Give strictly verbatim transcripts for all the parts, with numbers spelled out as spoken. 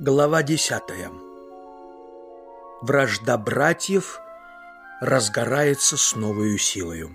Глава десятая. Вражда братьев разгорается с новою силою.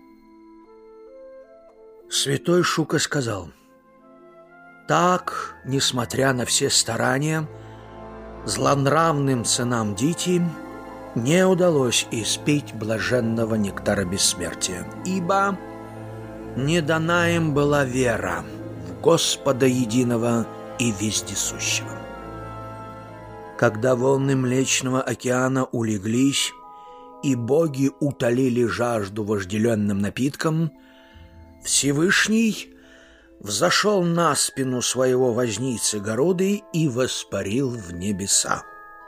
Святой Шука сказал: «Так, несмотря на все старания, злонравным сынам Дити не удалось испить блаженного нектара бессмертия, ибо не дана им была вера в Господа единого и вездесущего». Когда волны Млечного океана улеглись, и боги утолили жажду вожделенным напитком, Всевышний взошел на спину своего возницы Горуды и воспарил в небеса.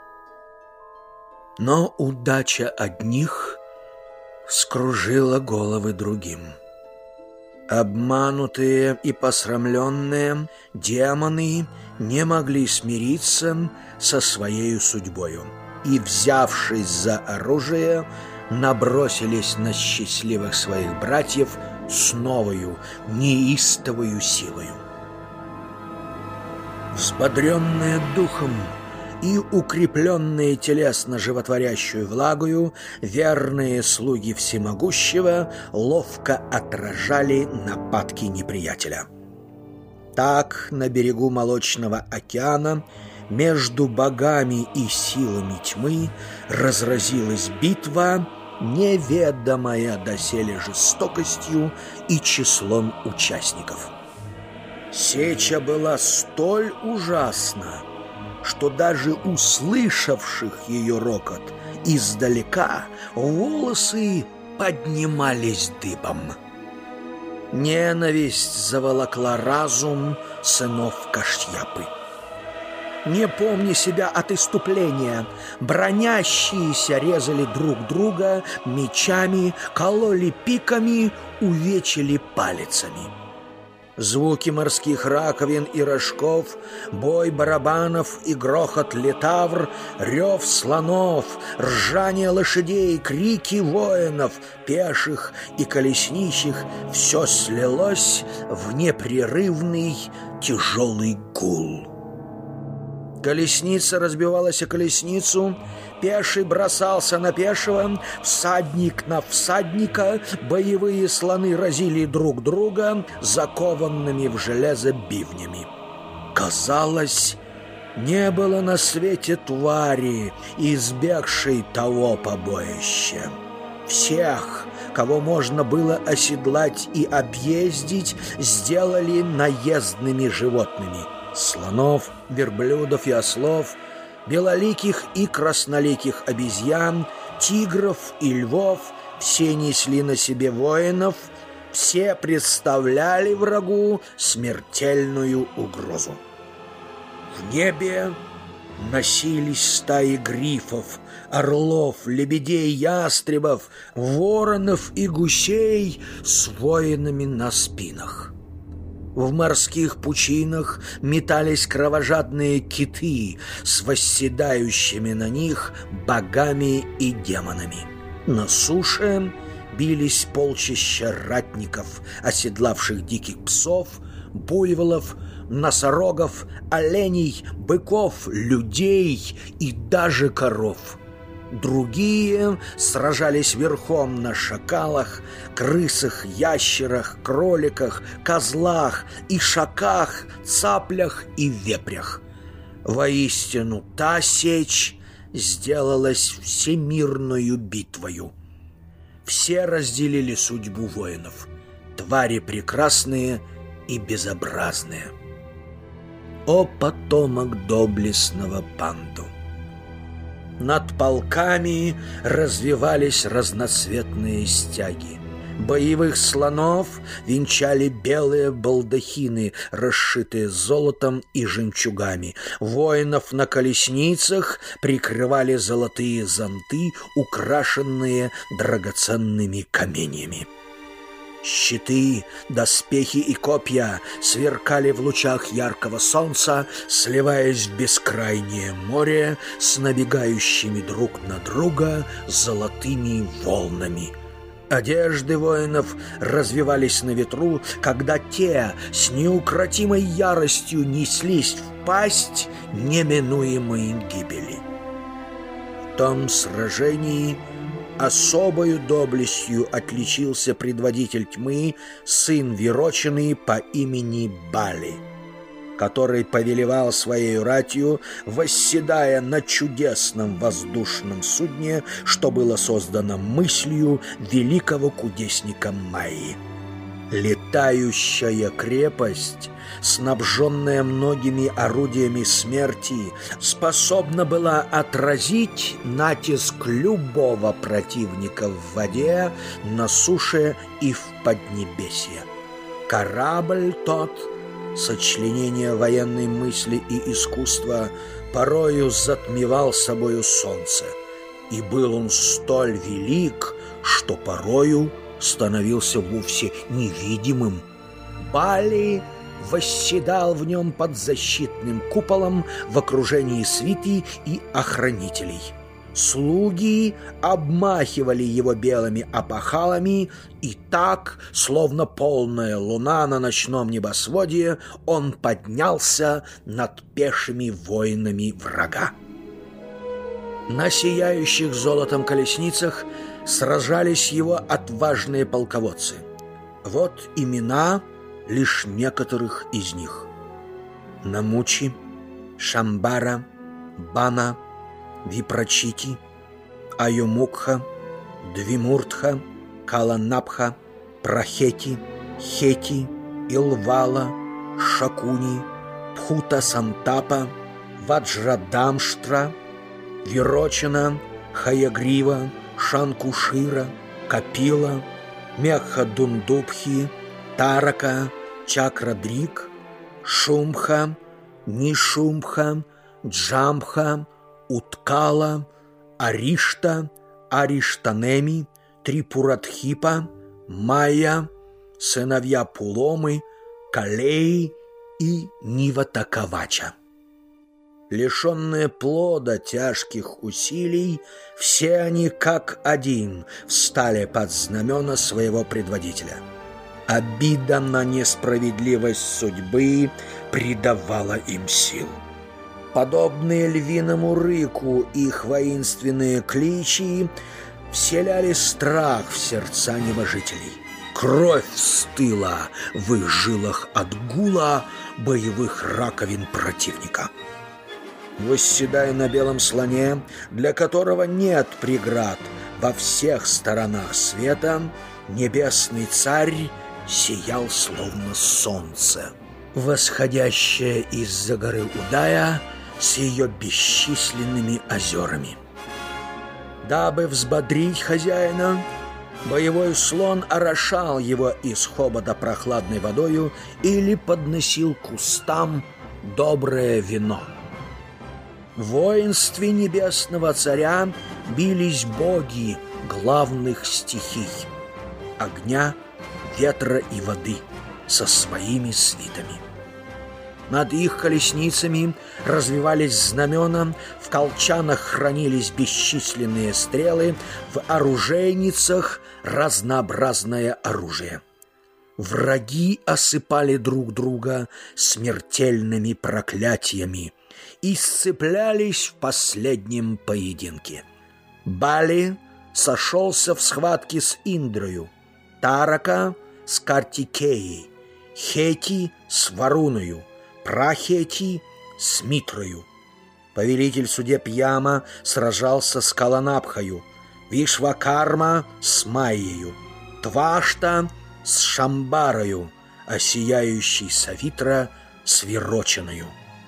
Но удача одних скружила головы другим. Обманутые и посрамленные демоны не могли смириться со своей судьбою и, взявшись за оружие, набросились на счастливых своих братьев с новою неистовою силою. Взбодренные духом и укрепленные телесно животворящую влагою, верные слуги всемогущего ловко отражали нападки неприятеля. Так на берегу Молочного океана между богами и силами тьмы разразилась битва, неведомая доселе жестокостью и числом участников. Сеча была столь ужасна, что даже услышавших ее рокот издалека волосы поднимались дыбом. Ненависть заволокла разум сынов Кашьяпы. Не помня себя от иступления, бронящиеся резали друг друга мечами, кололи пиками, увечили палицами. Звуки морских раковин и рожков, бой барабанов и грохот литавр, рев слонов, ржание лошадей, крики воинов, пеших и колесничих — все слилось в непрерывный тяжелый гул. Колесница разбивалась о колесницу, пеший бросался на пешего, всадник на всадника, боевые слоны разили друг друга закованными в железо бивнями. Казалось, не было на свете твари, избегшей того побоища. Всех, кого можно было оседлать и объездить, сделали наездными животными. Слонов, верблюдов и ослов, белоликих и красноликих обезьян, тигров и львов, все несли на себе воинов, все представляли врагу смертельную угрозу. В небе носились стаи грифов, орлов, лебедей, ястребов, воронов и гусей с воинами на спинах. В морских пучинах метались кровожадные киты с восседающими на них богами и демонами. На суше бились полчища ратников, оседлавших диких псов, буйволов, носорогов, оленей, быков, людей и даже коров. Другие сражались верхом на шакалах, крысах, ящерах, кроликах, козлах, ишаках, цаплях и вепрях. Воистину, та сечь сделалась всемирною битвою. Все разделили судьбу воинов, твари прекрасные и безобразные. О потомок доблестного Панду! Над полками развивались разноцветные стяги. Боевых слонов венчали белые балдахины, расшитые золотом и жемчугами. Воинов на колесницах прикрывали золотые зонты, украшенные драгоценными каменьями. Щиты, доспехи и копья сверкали в лучах яркого солнца, сливаясь в бескрайнее море с набегающими друг на друга золотыми волнами. Одежды воинов развивались на ветру, когда те с неукротимой яростью неслись пасть неминуемой гибели. В том сражении особою доблестью отличился предводитель тьмы, сын Вирочины по имени Бали, который повелевал своей ратью, восседая на чудесном воздушном судне, что было создано мыслью великого кудесника Майи. Летающая крепость, снабженная многими орудиями смерти, способна была отразить натиск любого противника в воде, на суше и в поднебесье. Корабль тот, сочленение военной мысли и искусства, порою затмевал собою солнце, и был он столь велик, что порою становился вовсе невидимым. Бали восседал в нем под защитным куполом в окружении свиты и охранителей. Слуги обмахивали его белыми опахалами, и так, словно полная луна на ночном небосводе, он поднялся над пешими воинами врага. На сияющих золотом колесницах сражались его отважные полководцы. Вот имена лишь некоторых из них: Намучи, Шамбара, Бана, Випрачити, Аюмукха, Двимуртха, Каланапха, Прахети, Хети, Илвала, Шакуни, Пхута Сантапа, Ваджрадамштра, Вирочина, Хаягрива, Шанкушира, Капила, Мехадундубхи, Тарака, Чакрадрик, Шумха, Нишумха, Джамха, Уткала, Аришта, Ариштанеми, Трипуратхипа, Майя, сыновья Пуломы, Калеи и Ниватакавача. Лишенные плода тяжких усилий, все они как один встали под знамена своего предводителя. Обида на несправедливость судьбы придавала им сил. Подобные львиному рыку их воинственные кличи вселяли страх в сердца небожителей. Кровь стыла в их жилах от гула боевых раковин противника. Восседая на белом слоне, для которого нет преград во всех сторонах света, небесный царь сиял словно солнце, восходящее из-за горы Удая с ее бесчисленными озерами. Дабы взбодрить хозяина, боевой слон орошал его из хобота прохладной водою или подносил к устам доброе вино. В воинстве небесного царя бились боги главных стихий — огня, ветра и воды со своими свитами. Над их колесницами развивались знамена, в колчанах хранились бесчисленные стрелы, в оружейницах разнообразное оружие. Враги осыпали друг друга смертельными проклятиями и сцеплялись в последнем поединке. Бали сошелся в схватке с Индрою, Тарака с Картикеей, Хети с Варуною, Прахети с Митрою. Повелитель судеб Яма сражался с Каланапхою, Вишвакарма с Майею, Твашта с Шамбарою, а сияющий Савитра с Вирочиною.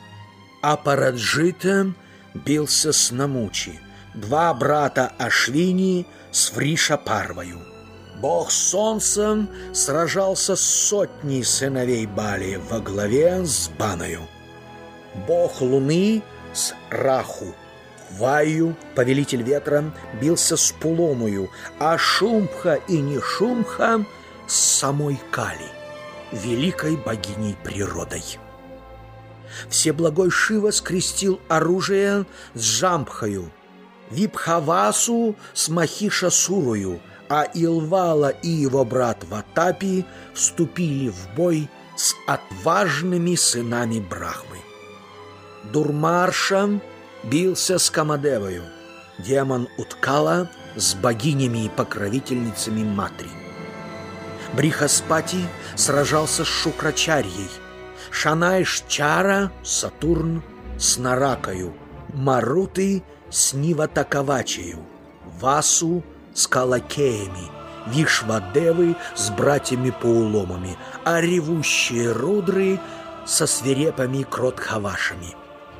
Апараджита бился с Намучи, два брата Ашвини с Вришапарвою. Бог солнца сражался с сотней сыновей Бали во главе с Баною. Бог луны с Раху. Ваю, повелитель ветра, бился с Пуломою, а Шумха и Нишумха с самой Кали, великой богиней природой. Всеблагой Шива скрестил оружие с Жамбхою, Випхавасу с Махишасурою, а Илвала и его брат Ватапи вступили в бой с отважными сынами Брахмы. Дурмарша бился с Камадевою, демон Уткала с богинями и покровительницами Матри. Брихаспати сражался с Шукрачарьей, Шанайшчара, Сатурн, с Наракою, Маруты с Ниватакавачею, Васу с Калакеями, Вишвадевы с братьями-поуломами, а ревущие Рудры со свирепыми Кротхавашами.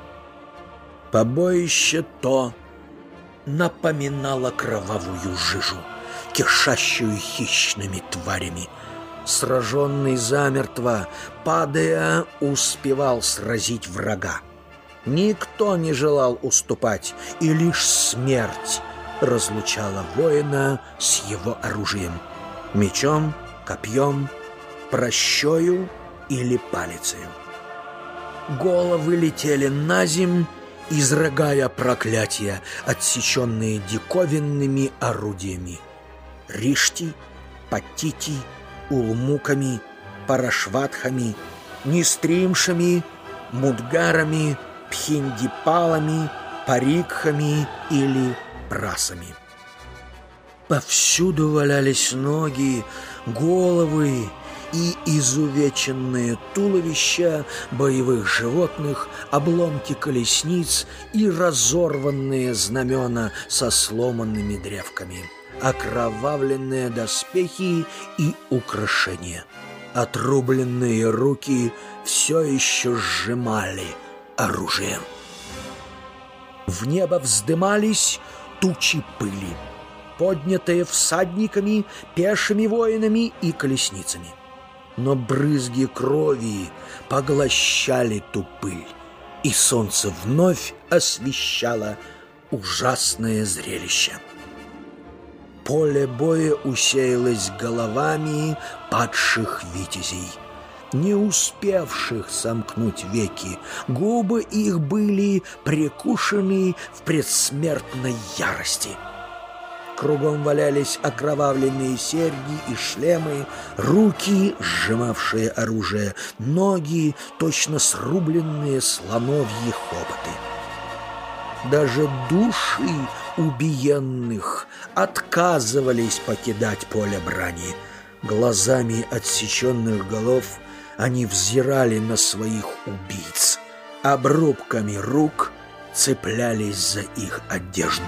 Побоище то напоминало кровавую жижу, кишащую хищными тварями. Сраженный замертво, падая, успевал сразить врага. Никто не желал уступать, и лишь смерть разлучала воина с его оружием — мечом, копьем, пращою или палицею. Головы летели на земь, изрыгая проклятия, отсеченные диковинными орудиями — ришти, паттити, улмуками, парашватхами, нистримшами, мудгарами, пхиндипалами, парикхами или прасами. Повсюду валялись ноги, головы и изувеченные туловища боевых животных, обломки колесниц и разорванные знамена со сломанными древками, окровавленные доспехи и украшения. Отрубленные руки все еще сжимали оружие. В небо вздымались тучи пыли, поднятые всадниками, пешими воинами и колесницами. Но брызги крови поглощали ту пыль, и солнце вновь освещало ужасное зрелище. Поле боя усеялось головами падших витязей, не успевших сомкнуть веки. Губы их были прикушены в предсмертной ярости. Кругом валялись окровавленные серьги и шлемы, руки, сжимавшие оружие, ноги, точно срубленные слоновьи хоботы. Даже души убиенных отказывались покидать поле брани. Глазами отсеченных голов они взирали на своих убийц, обрубками рук цеплялись за их одежду.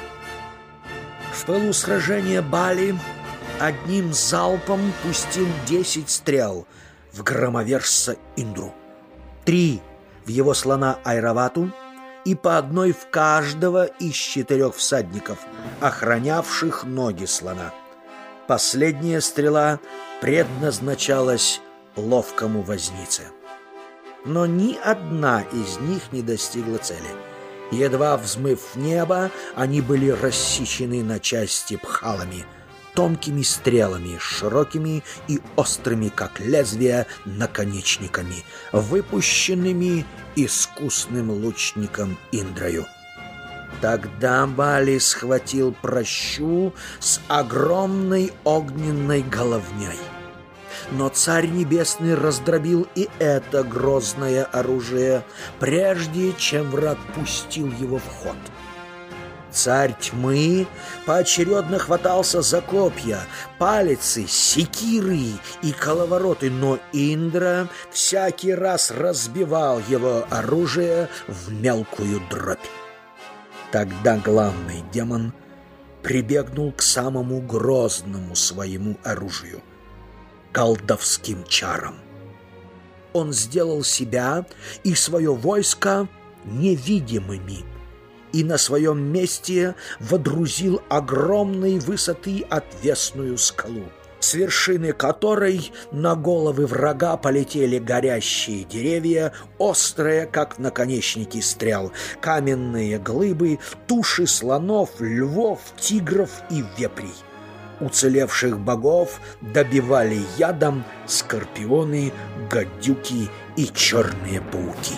В пылу сражения Бали одним залпом пустил десять стрел в громовержца Индру, три в его слона Айравату и по одной в каждого из четырех всадников, охранявших ноги слона. Последняя стрела предназначалась ловкому вознице. Но ни одна из них не достигла цели. Едва взмыв в небо, они были рассечены на части пхалами, тонкими стрелами, широкими и острыми, как лезвия, наконечниками, выпущенными искусным лучником Индрою. Тогда Бали схватил пращу с огромной огненной головней. Но Царь Небесный раздробил и это грозное оружие, прежде чем враг пустил его в ход. Царь Тьмы поочередно хватался за копья, палицы, секиры и коловороты, но Индра всякий раз разбивал его оружие в мелкую дробь. Тогда главный демон прибегнул к самому грозному своему оружию — колдовским чарам. Он сделал себя и свое войско невидимыми и на своем месте водрузил огромной высоты отвесную скалу, с вершины которой на головы врага полетели горящие деревья, острые, как наконечники стрел, каменные глыбы, туши слонов, львов, тигров и вепрей. Уцелевших богов добивали ядом скорпионы, гадюки и черные пауки.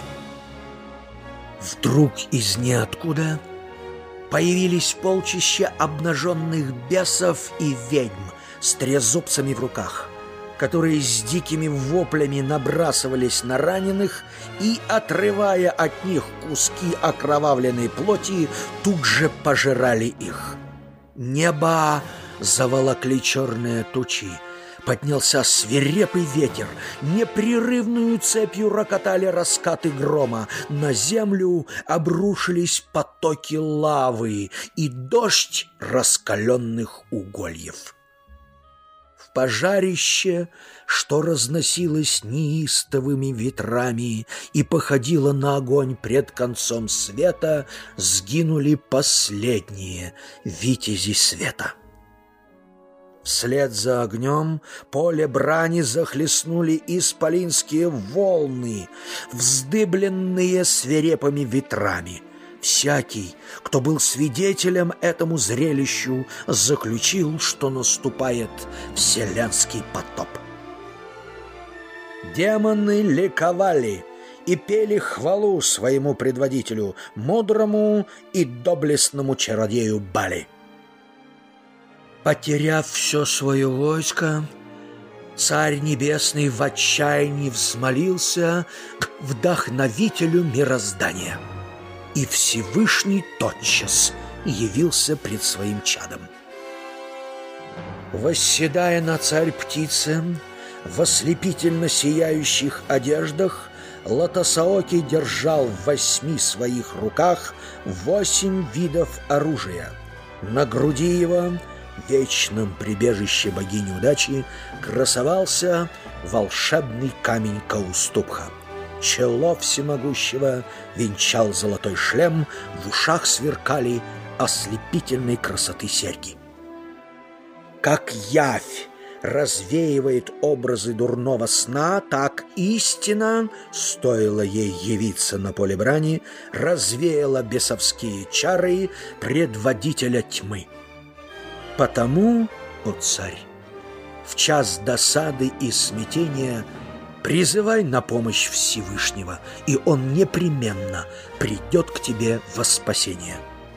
Вдруг из ниоткуда появились полчища обнаженных бесов и ведьм с трезубцами в руках. которые с дикими воплями набрасывались на раненых и, отрывая от них куски окровавленной плоти, тут же пожирали их. Небо заволокли черные тучи. Поднялся свирепый ветер, непрерывную цепью рокотали раскаты грома, на землю обрушились потоки лавы и дождь раскаленных угольев. В пожарище, что разносилось неистовыми ветрами и походило на огонь пред концом света, сгинули последние витязи света. Вслед за огнем поле брани захлестнули исполинские волны, вздыбленные свирепыми ветрами. Всякий, кто был свидетелем этому зрелищу, заключил, что наступает вселенский потоп. Демоны ликовали и пели хвалу своему предводителю, мудрому и доблестному чародею Бали. Потеряв все свое войско, Царь Небесный в отчаянии взмолился к вдохновителю мироздания, и Всевышний тотчас явился пред своим чадом. Восседая на царь-птице, в ослепительно сияющих одеждах, Лотосаоки держал в восьми своих руках восемь видов оружия. На груди его, в вечном прибежище богини удачи, красовался волшебный камень Кауступха. Чело всемогущего венчал золотой шлем, в ушах сверкали ослепительной красоты серьги. Как явь развеивает образы дурного сна, так истина, стоило ей явиться на поле брани, развеяла бесовские чары предводителя тьмы. Потому, о царь, в час досады и смятения призывай на помощь Всевышнего, и он непременно придет к тебе во спасение.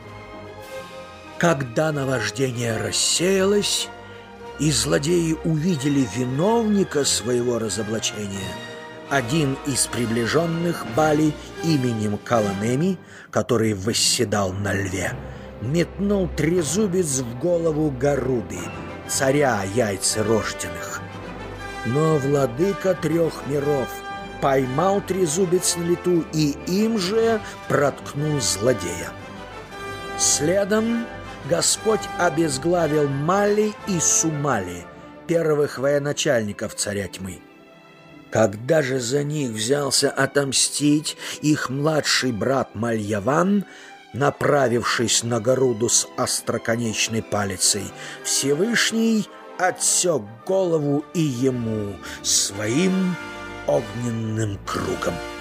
Когда наваждение рассеялось, и злодеи увидели виновника своего разоблачения, один из приближенных Бали именем Каланеми, который восседал на льве, метнул трезубец в голову Гаруды, царя яйцерожденных. Но владыка трех миров поймал трезубец на лету и им же проткнул злодея. Следом Господь обезглавил Мали и Сумали, первых военачальников царя тьмы. Когда же за них взялся отомстить их младший брат Мальяван, направившись на Гаруду с остроконечной палицей, Всевышний отсек голову и ему своим огненным кругом.